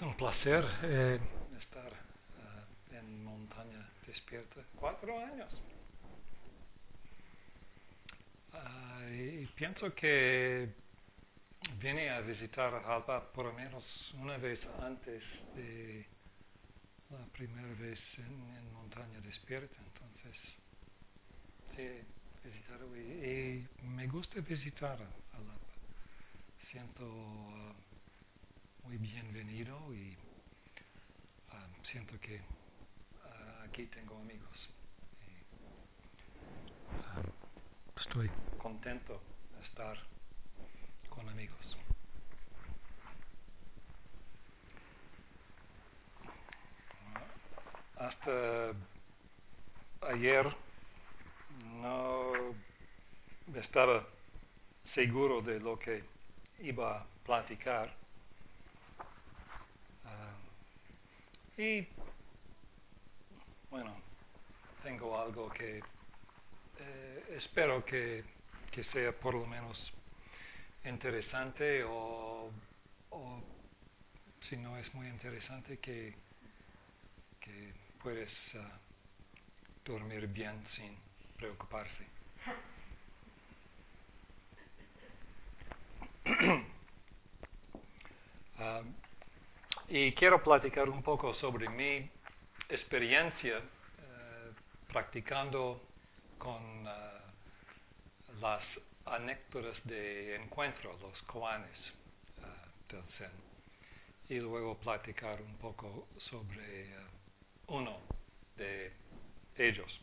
Es un placer estar en Montaña Despierta. 4 años. Y pienso que vine a visitar Jalpa por lo menos una vez antes de la primera vez en Montaña Despierta. Entonces, sí, visitarlo y me gusta visitar Jalapa. Siento muy bienvenido y siento que aquí tengo amigos. Estoy contento de estar con amigos. Hasta ayer no estaba seguro de lo que iba a platicar. Y bueno, tengo algo que espero que sea por lo menos interesante o si no es muy interesante que puedes dormir bien sin preocuparse. Y quiero platicar un poco sobre mi experiencia practicando con las anécdotas de encuentro, los koanes del Zen. Y luego platicar un poco sobre uno de ellos.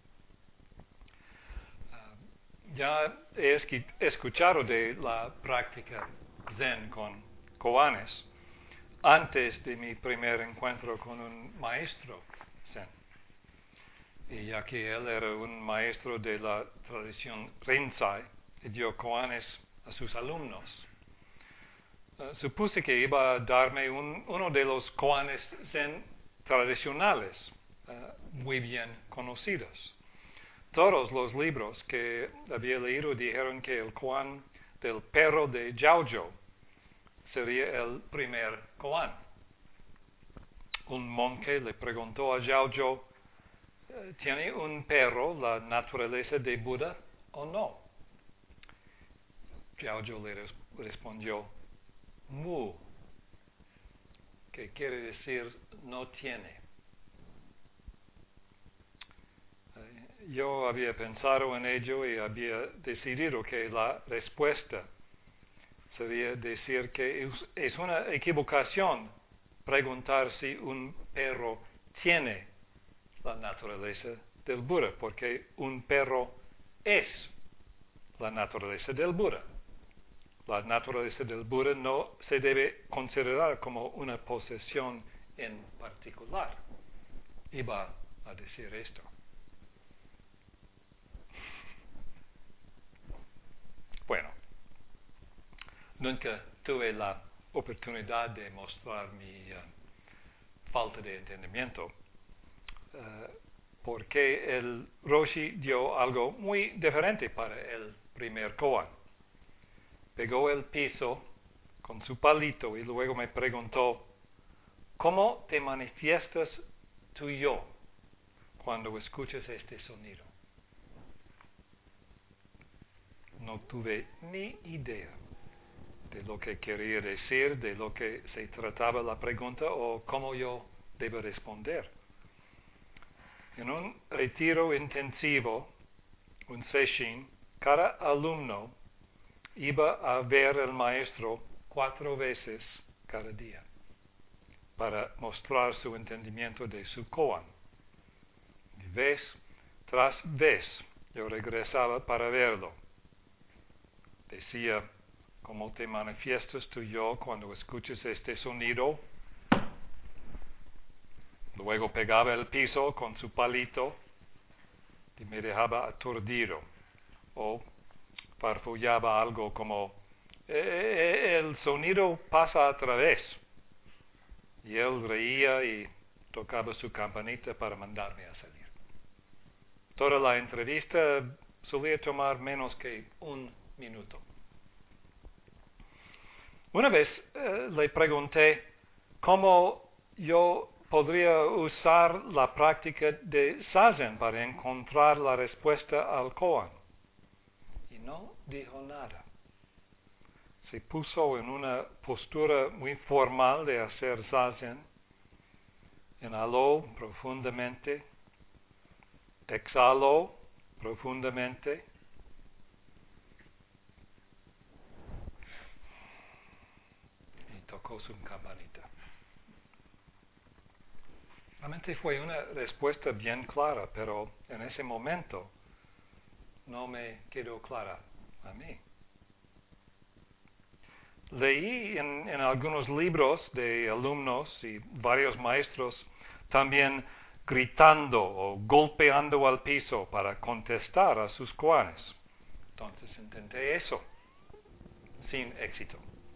Ya he escuchado de la práctica Zen con koanes antes de mi primer encuentro con un maestro Zen. Y ya que él era un maestro de la tradición Rinzai y dio koanes a sus alumnos, supuse que iba a darme uno de los koanes Zen tradicionales, muy bien conocidos. Todos los libros que había leído dijeron que el koan del perro de Jiaozhou sería el primer koan. Un monje le preguntó a Jiaozhou, ¿tiene un perro la naturaleza de Buda o no? Jiaozhou le respondió, Mu, que quiere decir no tiene. Yo había pensado en ello y había decidido que la respuesta sería decir que es una equivocación preguntar si un perro tiene la naturaleza del Buda, porque un perro es la naturaleza del Buda. La naturaleza del Buda no se debe considerar como una posesión en particular. Iba a decir esto. Bueno, nunca tuve la oportunidad de mostrar mi falta de entendimiento, porque el Roshi dio algo muy diferente para el primer koan. Pegó el piso con su palito y luego me preguntó, ¿cómo te manifiestas tu yo cuando escuchas este sonido? No tuve ni idea de lo que quería decir, de lo que se trataba la pregunta o cómo yo debo responder. En un retiro intensivo, un sesshin, cada alumno iba a ver al maestro 4 veces cada día para mostrar su entendimiento de su koan. Y vez tras vez yo regresaba para verlo. Decía, ¿cómo te manifiestas tú yo cuando escuchas este sonido? Luego pegaba el piso con su palito y me dejaba aturdido. O farfullaba algo como, el sonido pasa a través. Y él reía y tocaba su campanita para mandarme a salir. Toda la entrevista solía tomar menos que 1 minuto. Una vez le pregunté, cómo yo podría usar la práctica de Zazen para encontrar la respuesta al koan. Y no dijo nada. Se puso en una postura muy formal de hacer Zazen. Inhaló profundamente, exhaló profundamente. Y tocó su campanita. Realmente fue una respuesta bien clara, pero en ese momento no me quedó clara a mí. Leí en algunos libros de alumnos y varios maestros también gritando o golpeando al piso para contestar a sus koanes. Entonces intenté eso, sin éxito.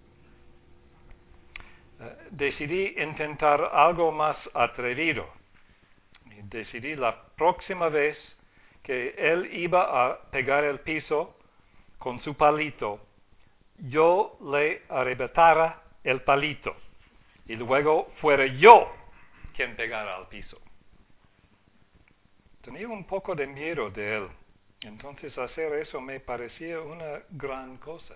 Decidí intentar algo más atrevido. Y decidí la próxima vez que él iba a pegar el piso con su palito, yo le arrebatara el palito y luego fuera yo quien pegara al piso. Tenía un poco de miedo de él, entonces hacer eso me parecía una gran cosa.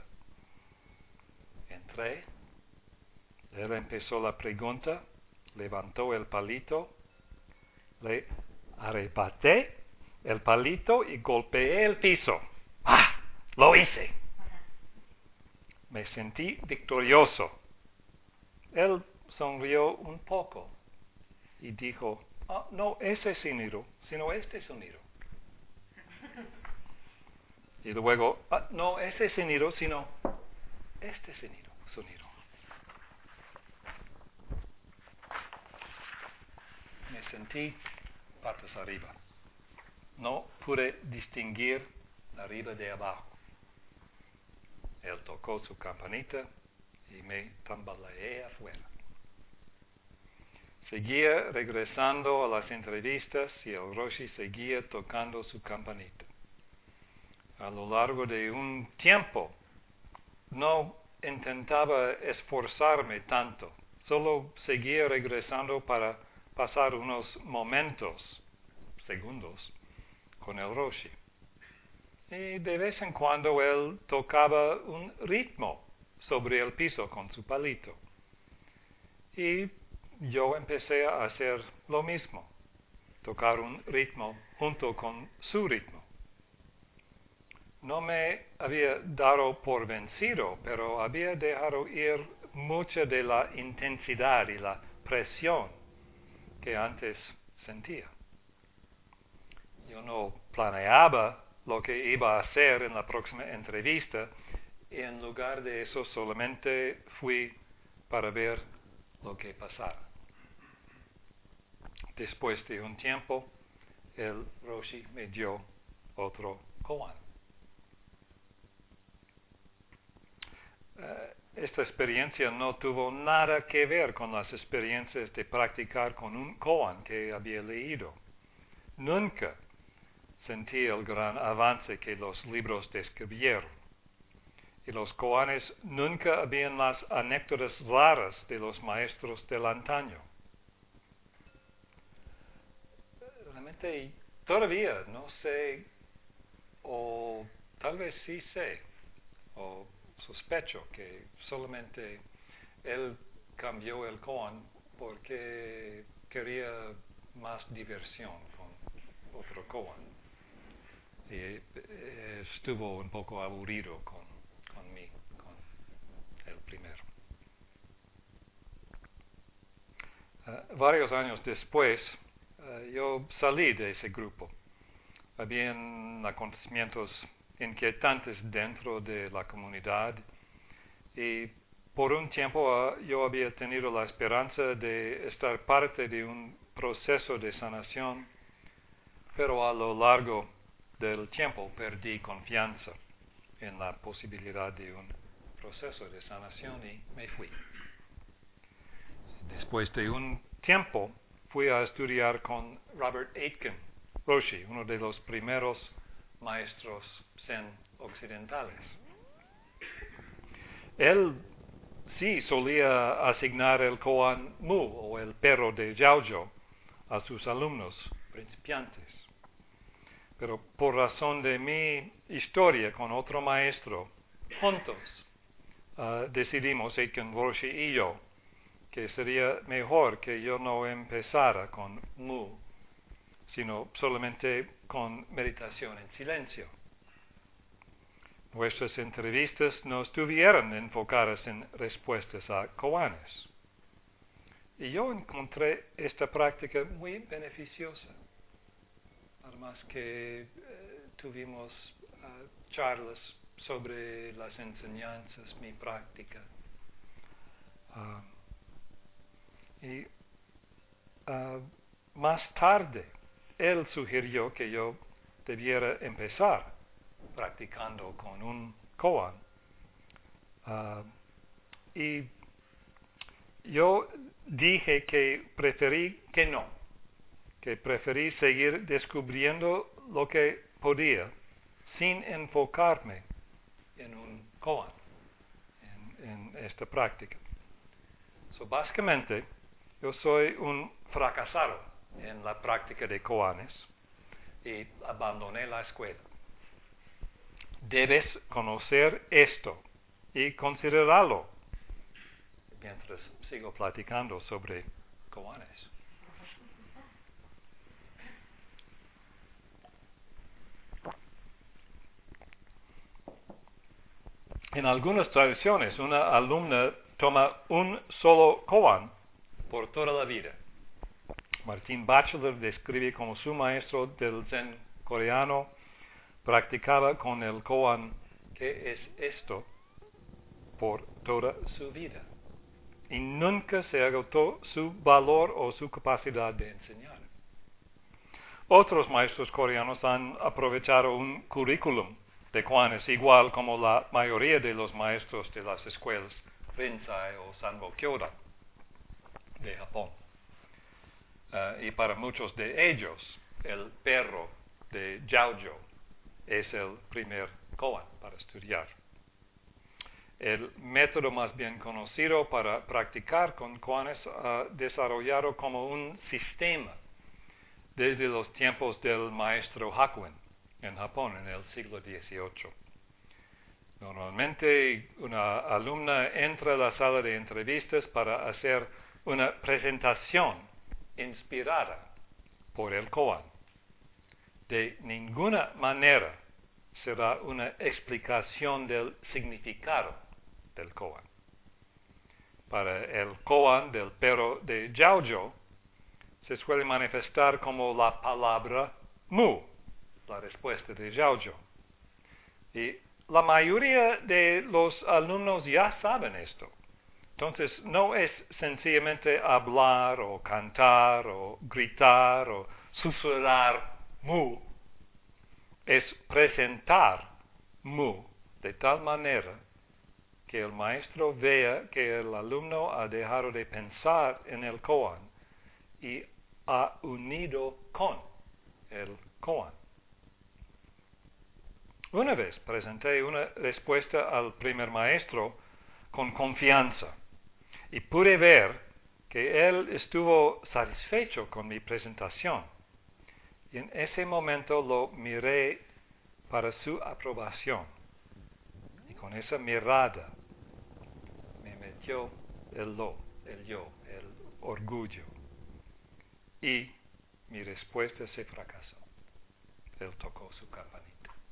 Entré, él empezó la pregunta, levantó el palito, le arrebaté el palito y golpeé el piso. ¡Ah! ¡Lo hice! Me sentí victorioso. Él sonrió un poco y dijo, no ese sonido, sino este sonido. Y luego, no ese sonido, sino este sonido. Me sentí patas arriba. No pude distinguir arriba de abajo. Él tocó su campanita y me tambaleé afuera. Seguía regresando a las entrevistas y el Roshi seguía tocando su campanita. A lo largo de un tiempo no intentaba esforzarme tanto, solo seguía regresando para pasar unos momentos, segundos, con el Roshi. Y de vez en cuando él tocaba un ritmo sobre el piso con su palito. Y yo empecé a hacer lo mismo, tocar un ritmo junto con su ritmo. No me había dado por vencido, pero había dejado ir mucha de la intensidad y la presión que antes sentía. Yo no planeaba lo que iba a hacer en la próxima entrevista y en lugar de eso solamente fui para ver lo que pasara. Después de un tiempo, el Roshi me dio otro koan. Esta experiencia no tuvo nada que ver con las experiencias de practicar con un koan que había leído. Nunca sentí el gran avance que los libros describieron. Y los koanes nunca habían las anécdotas raras de los maestros del antaño. Realmente todavía no sé, o tal vez sí sé, o sospecho que solamente él cambió el koan porque quería más diversión con otro koan. Y estuvo un poco aburrido con el primero. Varios años después, yo salí de ese grupo. Habían acontecimientos inquietantes dentro de la comunidad y por un tiempo yo había tenido la esperanza de estar parte de un proceso de sanación, pero a lo largo del tiempo perdí confianza en la posibilidad de un proceso de sanación y me fui. Después de un tiempo fui a estudiar con Robert Aitken Roshi, uno de los primeros maestros Zen occidentales. Él sí solía asignar el koan Mu o el perro de Jiaozhou a sus alumnos principiantes. Pero por razón de mi historia con otro maestro, juntos decidimos, Aitken Roshi y yo, que sería mejor que yo no empezara con Mu, sino solamente con meditación en silencio. Nuestras entrevistas no estuvieran enfocadas en respuestas a koanes. Y yo encontré esta práctica muy beneficiosa. Además que tuvimos charlas sobre las enseñanzas, mi práctica. Y más tarde, él sugirió que yo debiera empezar practicando con un koan. Y yo dije que preferí que no, que preferí seguir descubriendo lo que podía sin enfocarme en un koan, en esta práctica. Básicamente, yo soy un fracasado en la práctica de koanes y abandoné la escuela. Debes conocer esto y considerarlo mientras sigo platicando sobre koanes. En algunas tradiciones, una alumna toma un solo koan por toda la vida. Martin Batchelor describe como su maestro del Zen coreano practicaba con el koan ¿qué es esto? Por toda su vida. Y nunca se agotó su valor o su capacidad de enseñar. Otros maestros coreanos han aprovechado un currículum de koanes igual como la mayoría de los maestros de las escuelas Rinzai o Sanbo Kyodan de Japón. Y para muchos de ellos, el perro de Jiaozhou es el primer koan para estudiar. El método más bien conocido para practicar con koanes desarrollado como un sistema desde los tiempos del maestro Hakuin en Japón en el siglo XVIII. Normalmente una alumna entra a la sala de entrevistas para hacer una presentación inspirada por el koan. De ninguna manera será una explicación del significado del koan. Para el koan del perro de Jiaozhou se suele manifestar como la palabra Mu, la respuesta de Jiaozhou. Y la mayoría de los alumnos ya saben esto. Entonces, no es sencillamente hablar o cantar o gritar o susurrar Mu. Es presentar Mu de tal manera que el maestro vea que el alumno ha dejado de pensar en el koan y ha unido con el koan. Una vez presenté una respuesta al primer maestro con confianza y pude ver que él estuvo satisfecho con mi presentación. Y en ese momento lo miré para su aprobación. Y con esa mirada me metió el yo, el orgullo. Y mi respuesta se fracasó. Él tocó su campanita.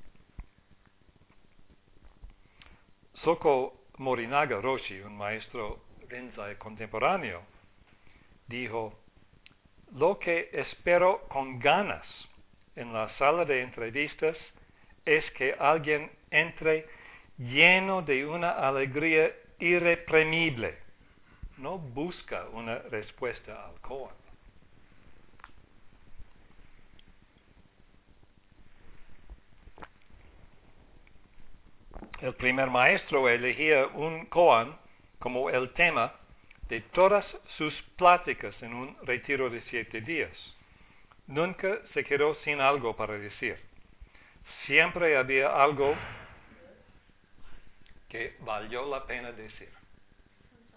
Soko Morinaga Roshi, un maestro Rinzai contemporáneo, dijo: lo que espero con ganas en la sala de entrevistas es que alguien entre lleno de una alegría irreprimible. No busca una respuesta al koan. El primer maestro elegía un koan como el tema de todas sus pláticas en un retiro de 7 días. Nunca se quedó sin algo para decir. Siempre había algo que valió la pena decir.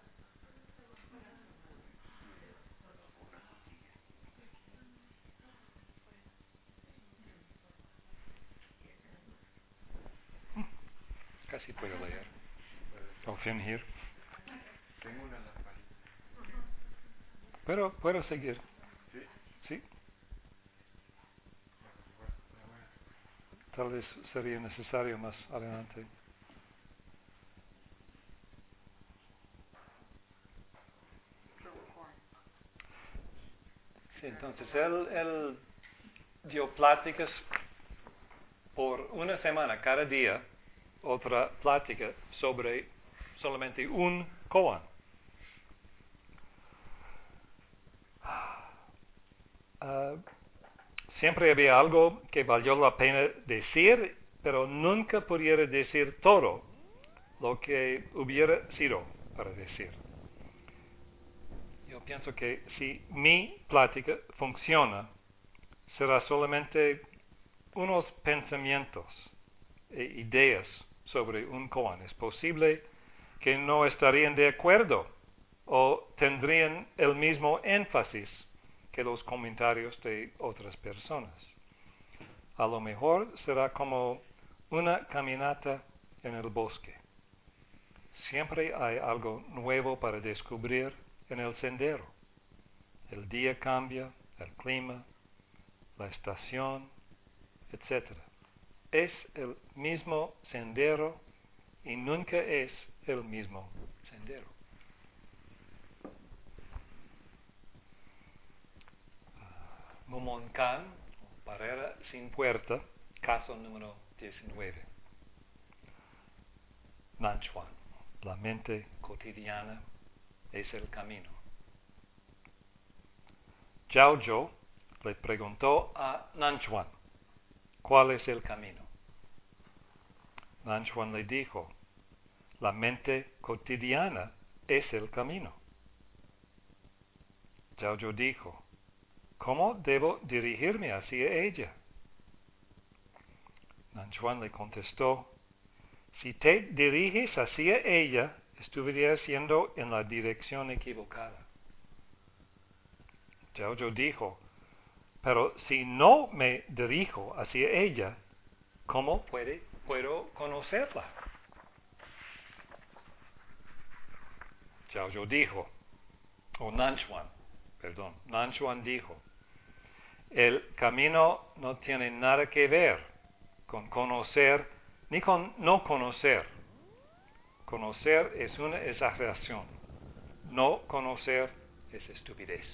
si puedo leer o fingir. Tengo una lamparita. Pero puedo seguir. ¿Sí? Sí. Tal vez sería necesario más adelante. Sí, entonces él dio pláticas por una semana, cada día, otra plática sobre solamente un koan. Siempre había algo que valió la pena decir, pero nunca pudiera decir todo lo que hubiera sido para decir. Yo pienso que si mi plática funciona, será solamente unos pensamientos e ideas sobre un koan. Es posible que no estarían de acuerdo o tendrían el mismo énfasis que los comentarios de otras personas. A lo mejor será como una caminata en el bosque. Siempre hay algo nuevo para descubrir en el sendero. El día cambia, el clima, la estación, etc. Es el mismo sendero y nunca es el mismo sendero. Mumonkan, barrera sin puerta, caso número 19. Nanchuan, la mente cotidiana es el camino. Zhao Zhou le preguntó a Nanchuan, ¿cuál es el camino? Nanchuan le dijo, la mente cotidiana es el camino. Zhao Zhou dijo, ¿cómo debo dirigirme hacia ella? Nanchuan le contestó, si te diriges hacia ella, estuvieras yendo en la dirección equivocada. Zhao Zhou dijo, pero si no me dirijo hacia ella, ¿cómo puedo conocerla? Zhao Zhou dijo, Nanchuan dijo, el camino no tiene nada que ver con conocer ni con no conocer. Conocer es una exageración. No conocer es estupidez.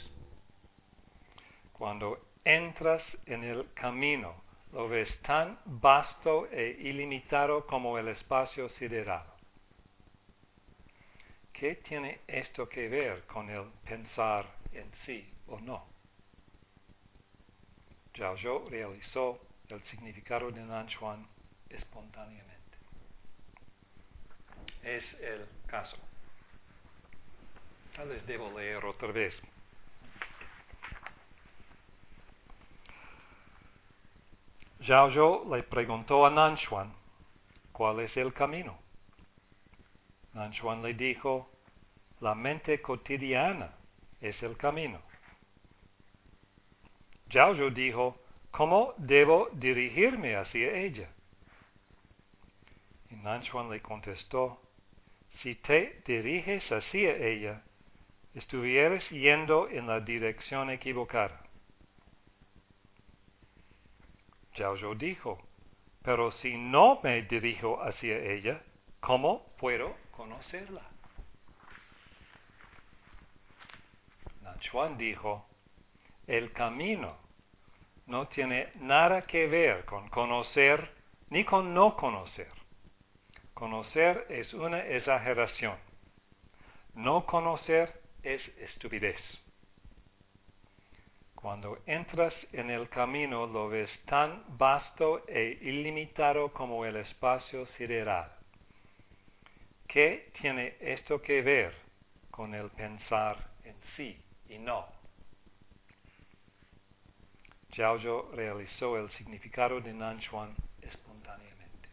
Cuando entras en el camino, lo ves tan vasto e ilimitado como el espacio sideral. ¿Qué tiene esto que ver con el pensar en sí o no? Zhao Zhou realizó el significado de Nanchuan espontáneamente. Es el caso. Tal vez debo leer otra vez. Zhao Zhou le preguntó a Nanchuan, ¿cuál es el camino? Nanchuan le dijo, la mente cotidiana es el camino. Zhao Zhou dijo, ¿cómo debo dirigirme hacia ella? Y Nanchuan le contestó, si te diriges hacia ella, estuvieras yendo en la dirección equivocada. Zhao Zhou dijo, pero si no me dirijo hacia ella, ¿cómo puedo conocerla? Nanchuan dijo, el camino no tiene nada que ver con conocer ni con no conocer. Conocer es una exageración. No conocer es estupidez. Cuando entras en el camino lo ves tan vasto e ilimitado como el espacio sideral. ¿Qué tiene esto que ver con el pensar en sí y no? Zhao Zhou realizó el significado de Nanchuan espontáneamente.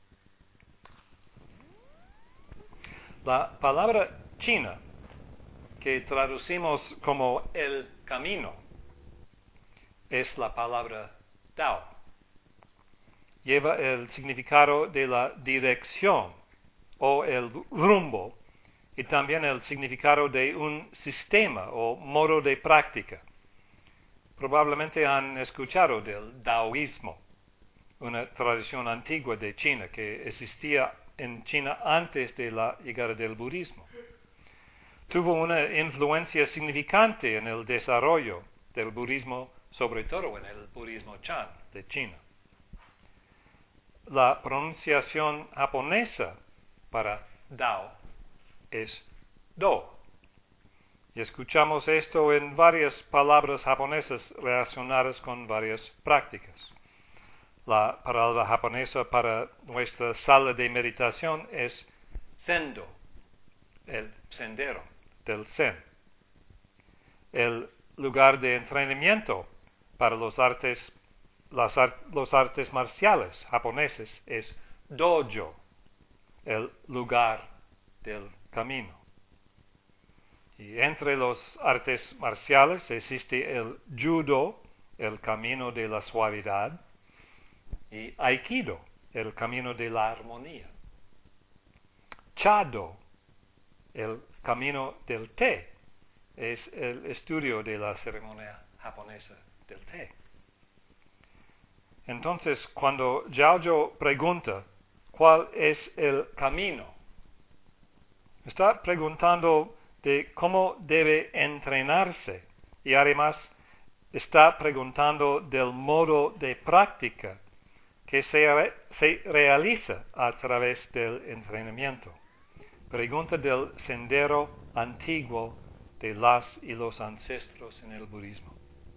La palabra china, que traducimos como el camino, es la palabra Tao. Lleva el significado de la dirección o el rumbo, y también el significado de un sistema o modo de práctica. Probablemente han escuchado del taoísmo, una tradición antigua de China que existía en China antes de la llegada del budismo. Tuvo una influencia significante en el desarrollo del budismo, sobre todo en el budismo Chan de China. La pronunciación japonesa para Dao es Do. Y escuchamos esto en varias palabras japonesas relacionadas con varias prácticas. La palabra japonesa para nuestra sala de meditación es Zendo, el sendero del Zen. El lugar de entrenamiento para los artes marciales japoneses es Dojo, el lugar del camino. Y entre los artes marciales existe el Judo, el camino de la suavidad, y Aikido, el camino de la armonía. Chado, el camino del té, es el estudio de la ceremonia japonesa del té. Entonces, cuando Jiaozhou pregunta cuál es el camino, está preguntando de cómo debe entrenarse y además está preguntando del modo de práctica que se realiza a través del entrenamiento. Pregunta del sendero antiguo de las y los ancestros en el budismo.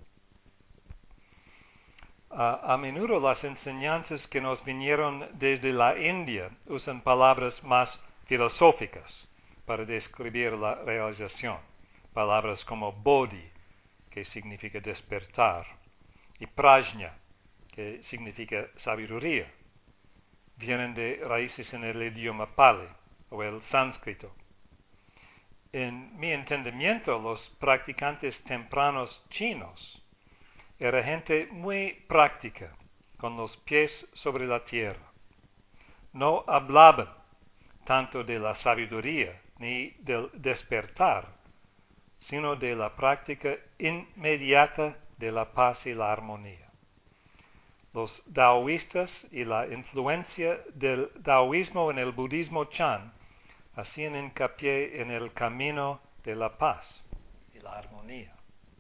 A menudo las enseñanzas que nos vinieron desde la India usan palabras más filosóficas para describir la realización. Palabras como bodhi, que significa despertar, y prajna, que significa sabiduría. Vienen de raíces en el idioma pali o el sánscrito. En mi entendimiento, los practicantes tempranos chinos era gente muy práctica, con los pies sobre la tierra. No hablaban tanto de la sabiduría ni del despertar, sino de la práctica inmediata de la paz y la armonía. Los daoístas y la influencia del daoísmo en el budismo Chan hacían hincapié en el camino de la paz y la armonía.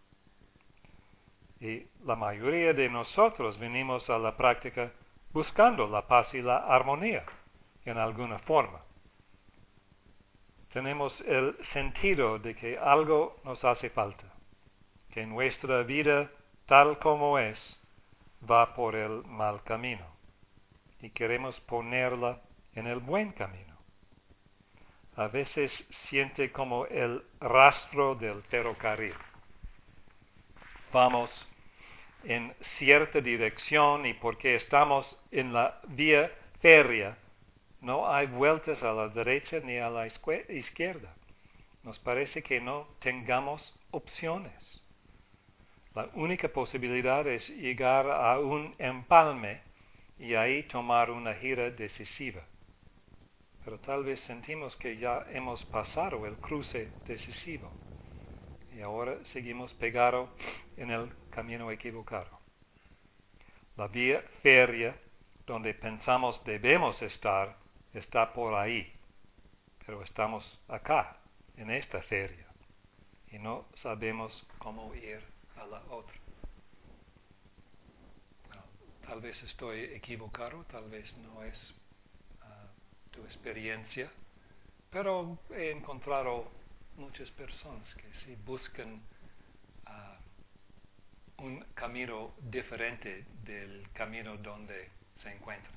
Y la mayoría de nosotros venimos a la práctica buscando la paz y la armonía en alguna forma. Tenemos el sentido de que algo nos hace falta, que nuestra vida tal como es va por el mal camino y queremos ponerla en el buen camino. A veces siente como el rastro del ferrocarril. Vamos en cierta dirección y porque estamos en la vía férrea, no hay vueltas a la derecha ni a la izquierda. Nos parece que no tengamos opciones. La única posibilidad es llegar a un empalme y ahí tomar una gira decisiva. Pero tal vez sentimos que ya hemos pasado el cruce decisivo y ahora seguimos pegados en el camino equivocado. La vía férrea donde pensamos debemos estar está por ahí, pero estamos acá, en esta feria, y no sabemos cómo ir a la otra. No, tal vez estoy equivocado, tal vez no es tu experiencia, pero he encontrado muchas personas que sí buscan un camino diferente del camino donde se encuentran.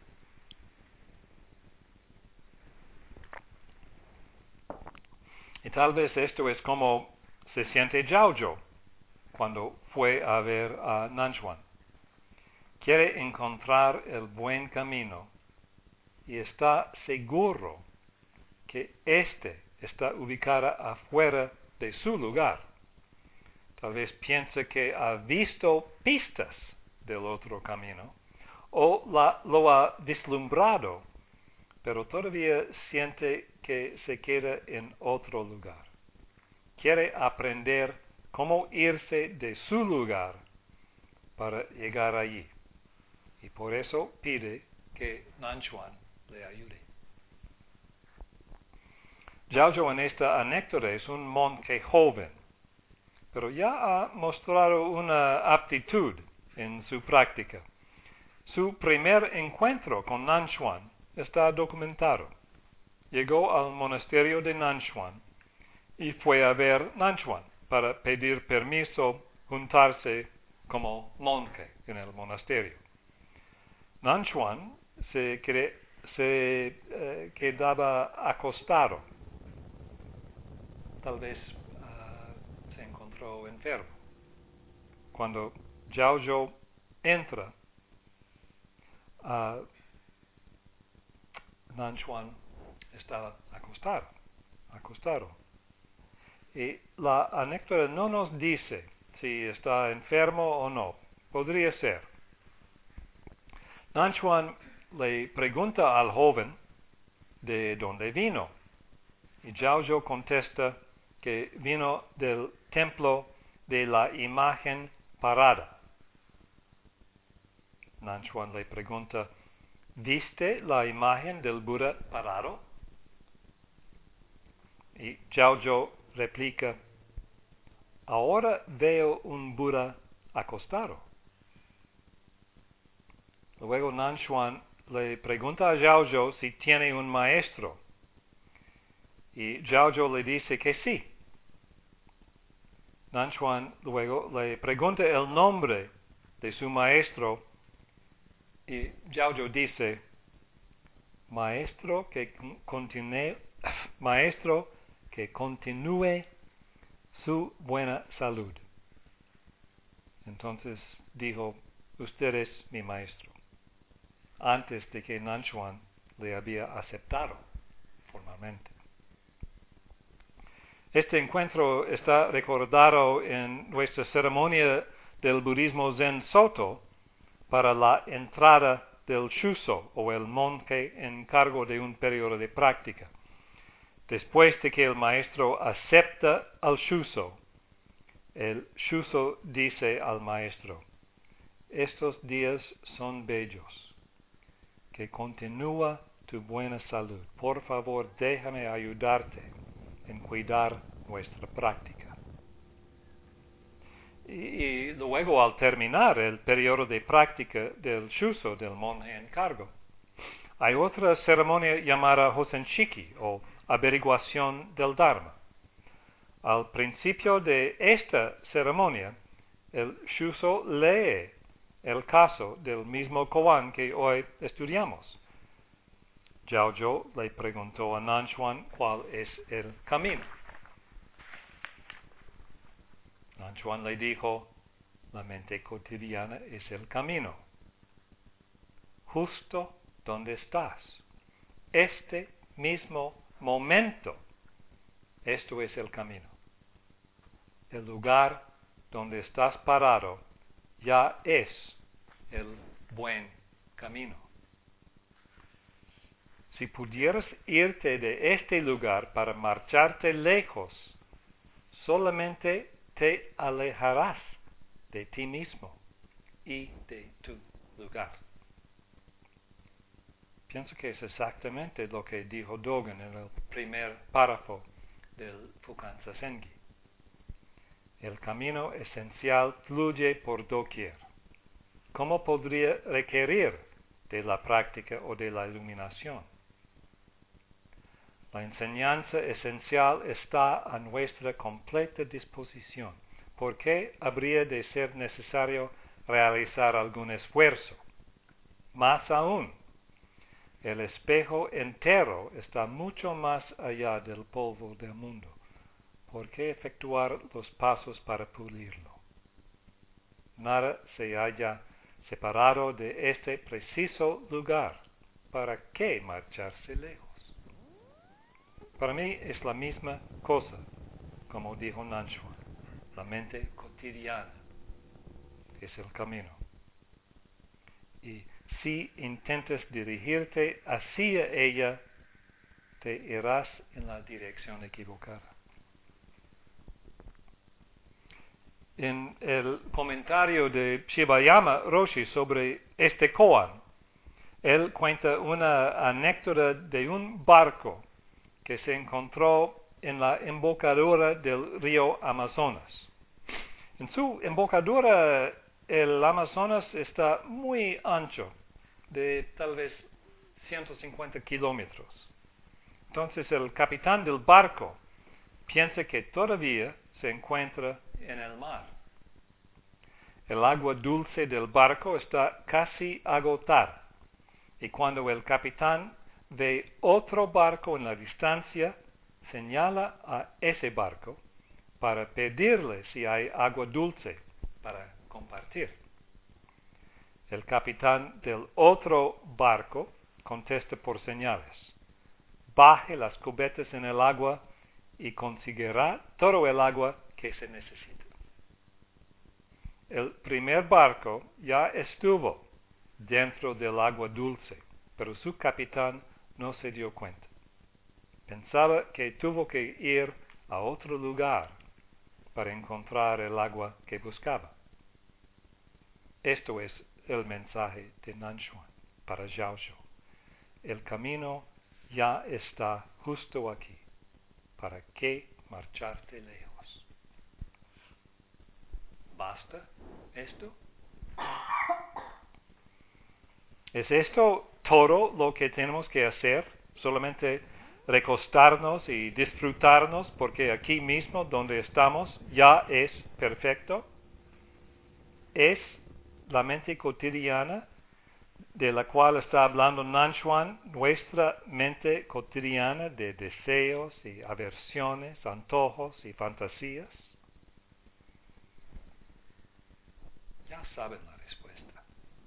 Y tal vez esto es como se siente Jiaozhou cuando fue a ver a Nanchuan. Quiere encontrar el buen camino y está seguro que éste está ubicado afuera de su lugar. Tal vez piensa que ha visto pistas del otro camino o lo ha vislumbrado, pero todavía siente que se queda en otro lugar. Quiere aprender cómo irse de su lugar para llegar allí. Y por eso pide que Nanchuan le ayude. Jiaozhou en esta anécdota es un monje joven, pero ya ha mostrado una aptitud en su práctica. Su primer encuentro con Nanchuan está documentado. Llegó al monasterio de Nanchuan y fue a ver Nanchuan para pedir permiso juntarse como monje en el monasterio. Nanchuan se quedaba acostado. Tal vez se encontró enfermo. Cuando Jiaozhou entra, Nanchuan estaba acostado. Y la anécdota no nos dice si está enfermo o no. Podría ser. Nanchuan le pregunta al joven de dónde vino. Y Jiaozhou contesta que vino del templo de la imagen parada. Nanchuan le pregunta, ¿viste la imagen del Buda parado? Y Jiaozhou replica, ahora veo un Buda acostado. Luego Nanchuan le pregunta a Jiaozhou si tiene un maestro. Y Jiaozhou le dice que sí. Nanchuan luego le pregunta el nombre de su maestro y Jiaozhou dice, maestro que continúe su buena salud. Entonces dijo, usted es mi maestro, antes de que Nanchuan le había aceptado formalmente. Este encuentro está recordado en nuestra ceremonia del budismo Zen Soto para la entrada del Shuso, o el monje en cargo de un periodo de práctica. Después de que el maestro acepta al Shuso, el Shuso dice al maestro, estos días son bellos, que continúa tu buena salud. Por favor, déjame ayudarte en cuidar nuestra práctica. Y luego, al terminar el periodo de práctica del Shuso, del monje en cargo, hay otra ceremonia llamada Hosenshiki, o averiguación del Dharma. Al principio de esta ceremonia, el Shuso lee el caso del mismo koan que hoy estudiamos. Jiaozhou le preguntó a Nanchuan cuál es el camino. Nanchuan le dijo, la mente cotidiana es el camino. Justo donde estás. Este mismo momento. Esto es el camino. El lugar donde estás parado ya es el buen camino. Si pudieras irte de este lugar para marcharte lejos, solamente te alejarás de ti mismo y de tu lugar. Pienso que es exactamente lo que dijo Dogen en el primer párrafo del Fukan Zazengi. El camino esencial fluye por doquier. ¿Cómo podría requerir de la práctica o de la iluminación? La enseñanza esencial está a nuestra completa disposición. ¿Por qué habría de ser necesario realizar algún esfuerzo? Más aún, el espejo entero está mucho más allá del polvo del mundo. ¿Por qué efectuar los pasos para pulirlo? Nada se haya separado de este preciso lugar. ¿Para qué marcharse lejos? Para mí es la misma cosa, como dijo Nanchuan. La mente cotidiana es el camino. Y si intentas dirigirte hacia ella, te irás en la dirección equivocada. En el comentario de Shibayama Roshi sobre este koan, él cuenta una anécdota de un barco que se encontró en la embocadura del río Amazonas. En su embocadura, el Amazonas está muy ancho, de tal vez 150 kilómetros. Entonces el capitán del barco piensa que todavía se encuentra en el mar. El agua dulce del barco está casi agotada, y cuando el capitán ve otro barco en la distancia, señala a ese barco para pedirle si hay agua dulce para compartir. El capitán del otro barco contesta por señales: baje las cubetas en el agua y conseguirá todo el agua que se necesita. El primer barco ya estuvo dentro del agua dulce, pero su capitán no se dio cuenta. Pensaba que tuvo que ir a otro lugar para encontrar el agua que buscaba. Esto es el mensaje de Nanchuan para Zhaozhou. El camino ya está justo aquí. ¿Para qué marcharte lejos? ¿Basta esto? ¿Es esto todo lo que tenemos que hacer? ¿Solamente recostarnos y disfrutarnos porque aquí mismo donde estamos ya es perfecto? ¿Es la mente cotidiana de la cual está hablando Nanchuan nuestra mente cotidiana de deseos y aversiones, antojos y fantasías? Ya saben la respuesta.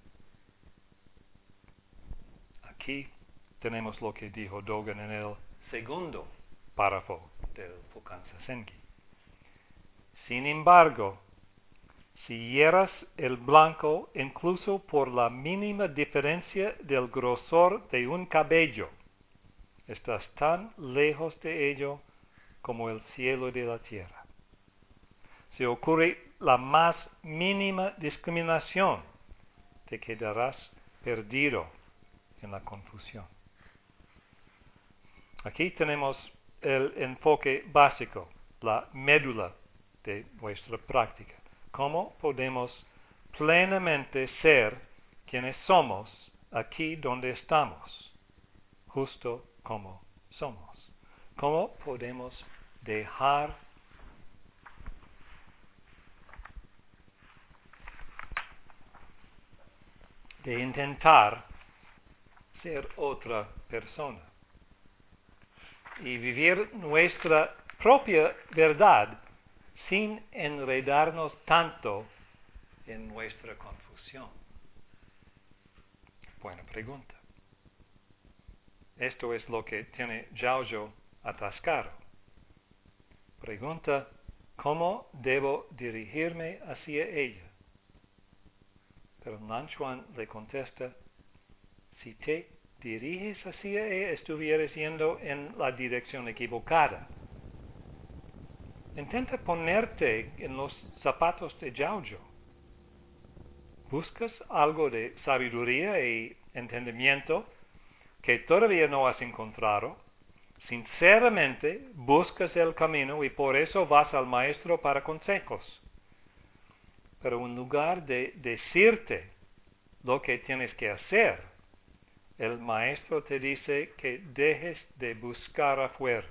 Aquí tenemos lo que dijo Dogen en el segundo párrafo del Fukansa Senki. Sin embargo, si hieras el blanco incluso por la mínima diferencia del grosor de un cabello, estás tan lejos de ello como el cielo de la tierra. Si ocurre la más mínima discriminación, te quedarás perdido en la confusión. Aquí tenemos el enfoque básico, la médula de nuestra práctica. ¿Cómo podemos plenamente ser quienes somos aquí donde estamos, justo como somos? ¿Cómo podemos dejar de intentar ser otra persona y vivir nuestra propia verdad sin enredarnos tanto en nuestra confusión? Buena pregunta. Esto es lo que tiene Zhaozhou atascado. Pregunta: ¿cómo debo dirigirme hacia ella? Pero Nanchuan le contesta: si te diriges hacia ella, estuvieras yendo en la dirección equivocada. Intenta ponerte en los zapatos de Zhaozhou. ¿Buscas algo de sabiduría y entendimiento que todavía no has encontrado? Sinceramente buscas el camino y por eso vas al maestro para consejos. Pero en lugar de decirte lo que tienes que hacer, el maestro te dice que dejes de buscar afuera.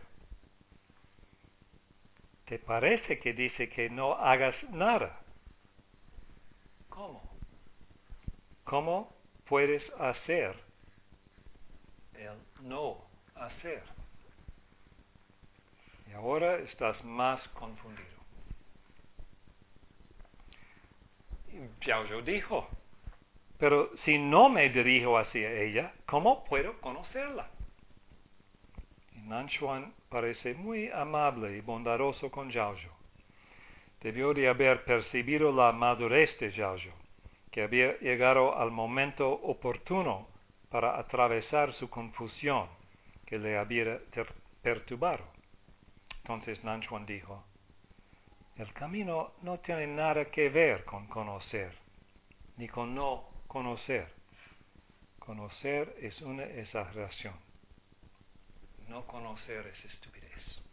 ¿Te parece que dice que no hagas nada? ¿Cómo? ¿Cómo puedes hacer el no hacer? Y ahora estás más confundido. Zhaozhou dijo: pero si no me dirijo hacia ella, ¿cómo puedo conocerla? Y Nanchuan parece muy amable y bondadoso con Zhaozhou. Debió de haber percibido la madurez de Zhaozhou, que había llegado al momento oportuno para atravesar su confusión que le había perturbado. Entonces Nanchuan dijo, el camino no tiene nada que ver con conocer, ni con no conocer. Conocer es una exageración. No conocer es estupidez.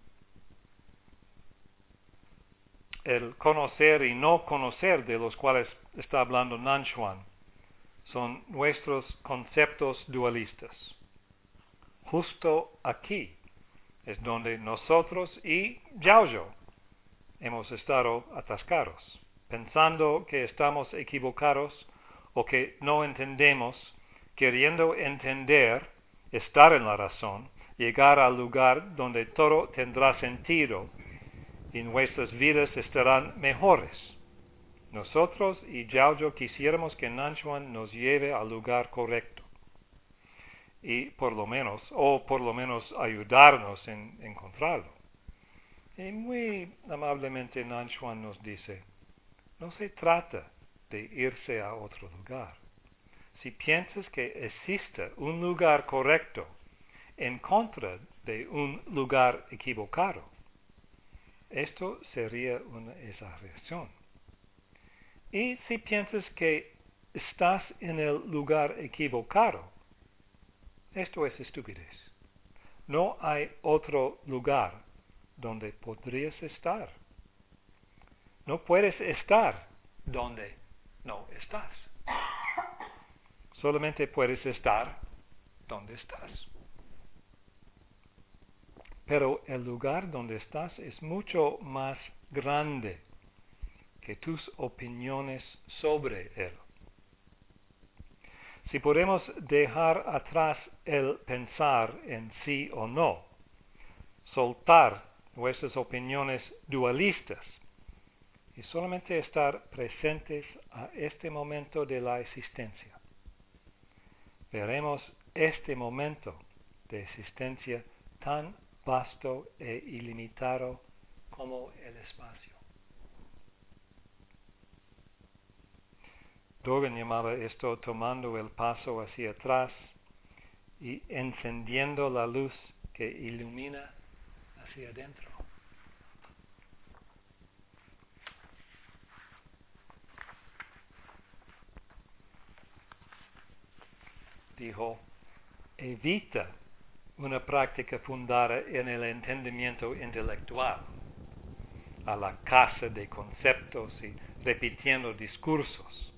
El conocer y no conocer de los cuales está hablando Nanchuan son nuestros conceptos dualistas. Justo aquí es donde nosotros y Yaozhou hemos estado atascados, pensando que estamos equivocados o que no entendemos, queriendo entender, estar en la razón, llegar al lugar donde todo tendrá sentido y nuestras vidas estarán mejores. Nosotros y Yaozhou quisiéramos que Nanchuan nos lleve al lugar correcto y por lo menos ayudarnos en encontrarlo. Y muy amablemente Nanchuan nos dice, no se trata de irse a otro lugar. Si piensas que existe un lugar correcto en contra de un lugar equivocado, esto sería una exageración. Y si piensas que estás en el lugar equivocado, esto es estupidez. No hay otro lugar donde podrías estar. No puedes estar donde no estás. Solamente puedes estar donde estás. Pero el lugar donde estás es mucho más grande que tus opiniones sobre él. Si podemos dejar atrás el pensar en sí o no, soltar nuestras opiniones dualistas y solamente estar presentes a este momento de la existencia, veremos este momento de existencia tan vasto e ilimitado como el espacio. Dogen llamaba esto tomando el paso hacia atrás y encendiendo la luz que ilumina hacia adentro. Dijo, evita una práctica fundada en el entendimiento intelectual, a la caza de conceptos y repitiendo discursos.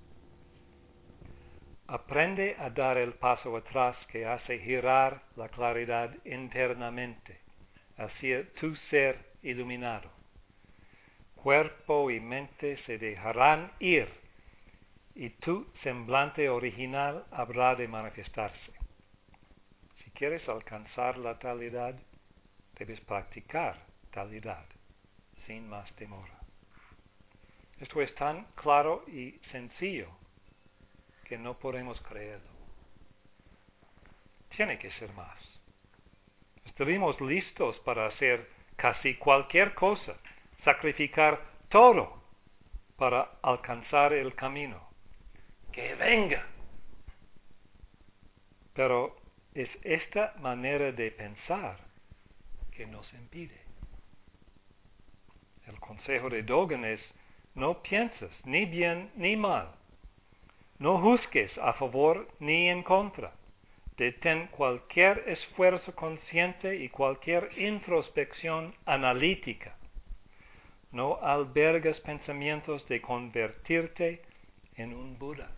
Aprende a dar el paso atrás que hace girar la claridad internamente hacia tu ser iluminado. Cuerpo y mente se dejarán ir y tu semblante original habrá de manifestarse. Si quieres alcanzar la talidad, debes practicar talidad sin más demora. Esto es tan claro y sencillo que no podemos creerlo. Tiene que ser más. Estaremos listos para hacer casi cualquier cosa, sacrificar todo para alcanzar el camino. ¡Que venga! Pero es esta manera de pensar que nos impide. El consejo de Dogen es, no pienses ni bien ni mal. No juzgues a favor ni en contra. Detén cualquier esfuerzo consciente y cualquier introspección analítica. No albergas pensamientos de convertirte en un Buda.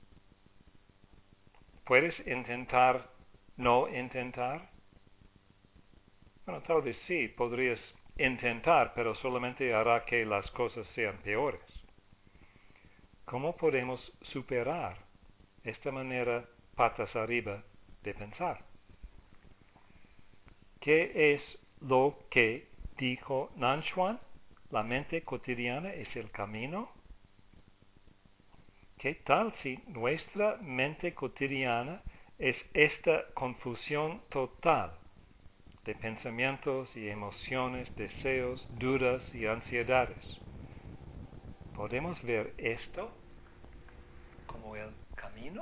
¿Puedes intentar no intentar? Bueno, tal vez sí, podrías intentar, pero solamente hará que las cosas sean peores. ¿Cómo podemos superar esta manera patas arriba de pensar? ¿Qué es lo que dijo Nanchuan? ¿La mente cotidiana es el camino? ¿Qué tal si nuestra mente cotidiana es esta confusión total de pensamientos y emociones, deseos, dudas y ansiedades? ¿Podemos ver esto como o el camino.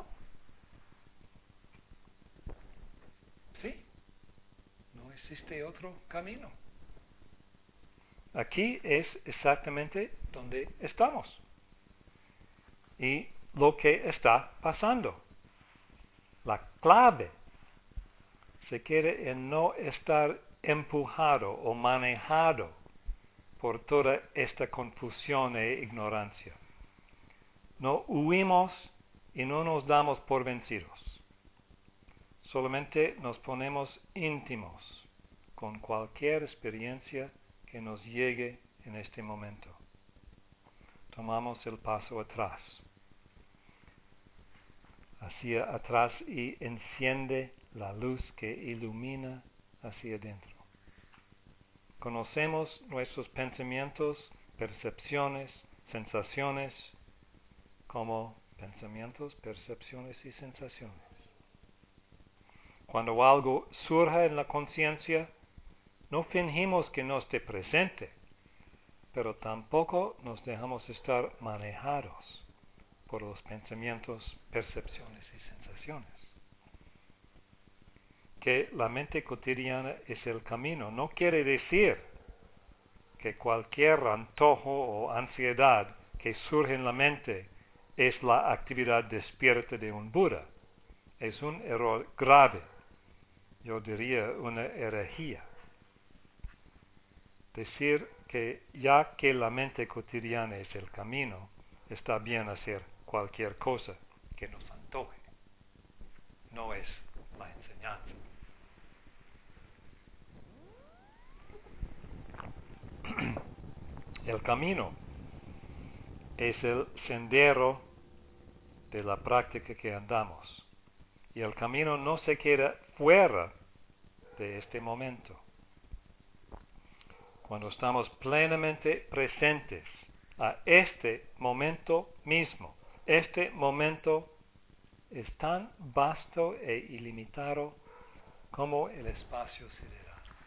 Sí, no existe otro camino. Aquí es exactamente donde estamos y lo que está pasando. La clave se quiere en no estar empujado o manejado por toda esta confusión e ignorancia. No huimos y no nos damos por vencidos. Solamente nos ponemos íntimos con cualquier experiencia que nos llegue en este momento. Tomamos el paso atrás. Hacia atrás y enciende la luz que ilumina hacia adentro. Conocemos nuestros pensamientos, percepciones, sensaciones como pensamientos, percepciones y sensaciones. Cuando algo surja en la conciencia, no fingimos que no esté presente, pero tampoco nos dejamos estar manejados por los pensamientos, percepciones y sensaciones. Que la mente cotidiana es el camino no quiere decir que cualquier antojo o ansiedad que surge en la mente es la actividad despierta de un Buda. Es un error grave, yo diría una herejía. Decir que ya que la mente cotidiana es el camino, está bien hacer cualquier cosa que nos antoje. No es la enseñanza. El camino es el sendero de la práctica que andamos. Y el camino no se queda fuera de este momento. Cuando estamos plenamente presentes a este momento mismo, este momento es tan vasto e ilimitado como el espacio sideral.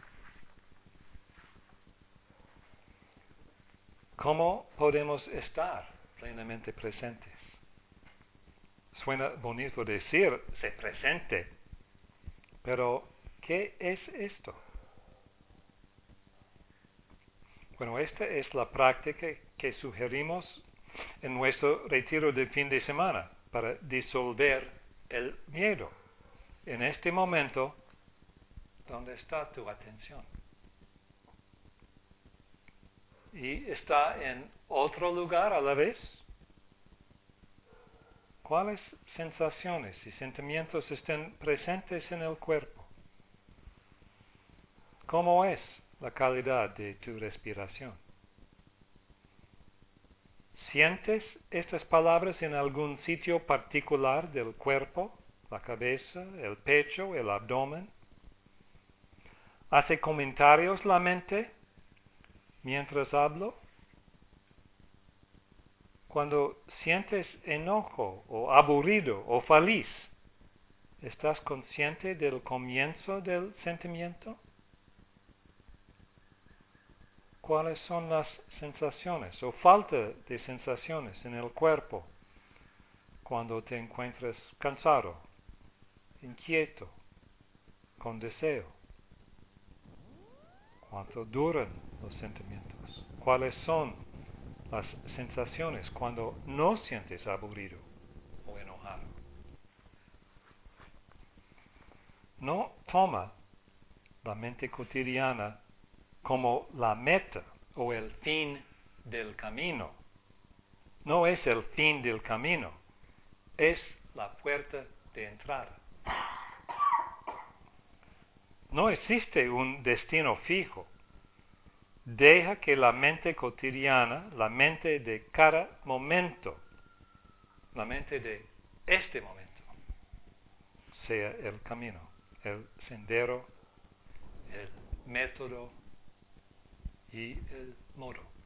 ¿Cómo podemos estar plenamente presentes? Suena bonito decir, sé presente, pero ¿qué es esto? Bueno, esta es la práctica que sugerimos en nuestro retiro de fin de semana para disolver el miedo. En este momento, ¿dónde está tu atención? ¿Y está en otro lugar a la vez? ¿Cuáles sensaciones y sentimientos estén presentes en el cuerpo? ¿Cómo es la calidad de tu respiración? ¿Sientes estas palabras en algún sitio particular del cuerpo? La cabeza, el pecho, el abdomen. ¿Hace comentarios la mente mientras hablo? Cuando sientes enojo o aburrido o feliz, ¿estás consciente del comienzo del sentimiento? ¿Cuáles son las sensaciones o falta de sensaciones en el cuerpo cuando te encuentras cansado, inquieto, con deseo? ¿Cuánto duran los sentimientos? ¿Cuáles son las sensaciones cuando no sientes aburrido o enojado? No toma la mente cotidiana como la meta o el fin del camino. No es el fin del camino, es la puerta de entrada. No existe un destino fijo. Deja que la mente cotidiana, la mente de cada momento, la mente de este momento, sea el camino, el sendero, el método y el modo.